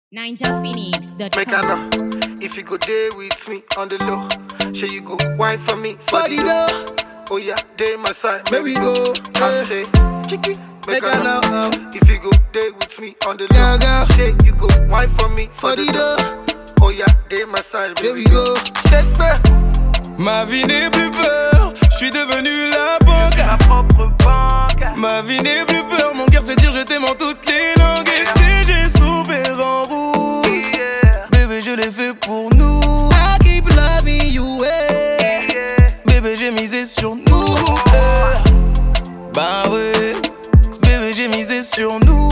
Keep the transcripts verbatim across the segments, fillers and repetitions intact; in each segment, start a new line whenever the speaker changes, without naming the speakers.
Ninja Phoenix dot com.
Make I know if you go there with me on the low. Sure you go wine for me
For the dough,
Oh yeah, day my side.
Here we go,
I
yeah.
say, chicky. Make
Make
I
I
know
know,
if you go there with me on the
Girl,
low.
girl.
Sure you go wine for me
for the dough,
Oh yeah, day my side.
here we go.
Shake back.
Ma vie n'est plus peur, je suis devenu la banque.
Ma propre banque.
Ma vie n'est plus peur, mon cœur sait dire je t'aime en toutes les langues. Et si j'ai souffert en route,
Yeah.
bébé je l'ai fait pour nous.
I keep loving you, eh.
Bébé j'ai misé sur nous. eh. Bah ouais, bébé j'ai misé sur nous.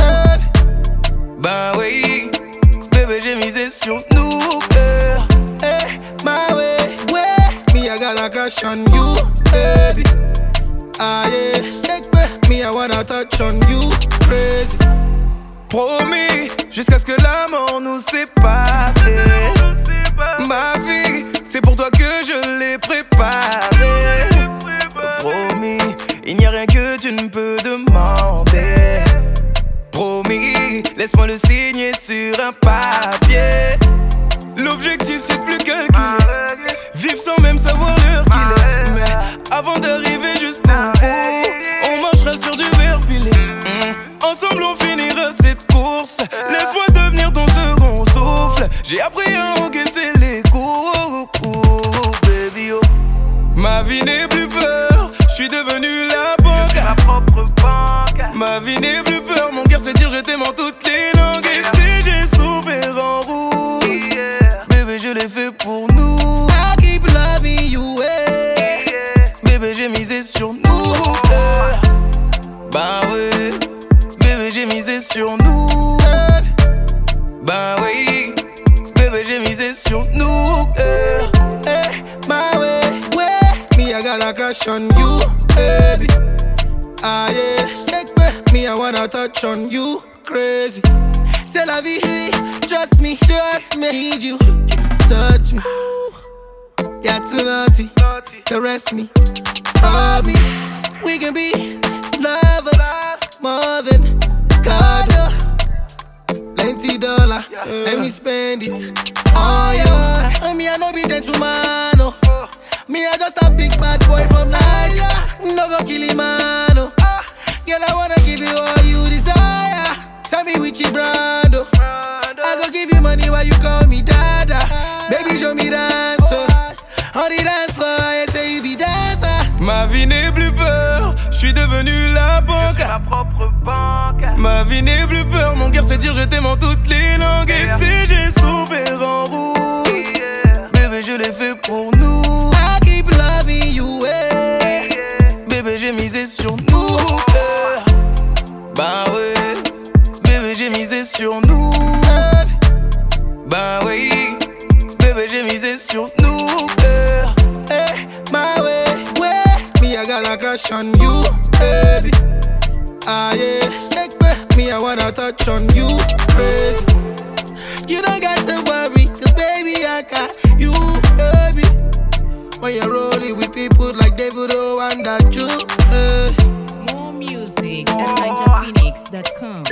Bah oui, bébé j'ai misé sur nous. eh.
Eh, my way, way. Me, I got a crush on you, baby. Ah yeah, take me. Me, I wanna touch on you, crazy.
Promis, jusqu'à ce que la mort nous sépare. Ma vie, c'est pour toi que je l'ai préparée. Promis, il n'y a rien que tu ne peux demander. Promis, laisse-moi le signer sur un papier. L'objectif c'est de plus calculer, vivre sans même savoir l'heure qu'il est. Mais avant d'arriver jusqu'au bout, on marchera sur du verre pilé. Mm. Ensemble on finira cette course. Laisse-moi devenir ton second souffle. J'ai appris à encaisser les coups, baby oh. Ma vie n'est plus peur, je suis devenu la banque.
Ma propre banque.
Ma vie n'est plus peur, mon cœur sait dire je t'aime en toutes les langues. Et si j'ai souffert en route, bébé je l'ai fait pour nous.
I keep loving you, eh.
Bébé j'ai misé sur nous. eh. Bah ouais, bébé j'ai misé sur nous. Bah oui, bébé j'ai misé sur nous. eh.
Eh, my way, way. Me, I got a crush on you, baby. Ah yeah, take me. Me, I wanna touch on you, crazy. C'est la vie, trust me, trust me. Need you, touch me. You're too naughty, caress me, hold me. We can be lovers, more than God. Plenty dollar, let me spend it on you. And me, I no be gentleman, oh. Me, I just a big bad boy from Nigeria. No go kill him, man, oh. Girl, I wanna give you all you desire. Tell me which brand, oh. I go give you money while you call me dada. Baby, show me dance, oh. On the dance floor, I say you be dancer.
Ma vie n'est plus peur, je suis devenu la banque.
Ma propre banque.
Ma vie n'est plus peur, mon cœur sait dire je t'aime en toutes les langues. Et si j'ai souffert en route, bébé je l'ai fait pour nous.
I keep loving you, eh.
Bébé j'ai misé sur nous. eh. Bah ouais, bébé j'ai misé sur nous. Bah oui, bébé j'ai misé sur nous. eh.
Eh, my way, way. Me, I got a crush on you, baby. Ah yeah, take me. Me, I wanna touch on you, crazy. You don't got to worry, cause baby, I got you, baby. When you're rolling with people like David O and that you, eh.
More music at Ninja Phoenix dot com.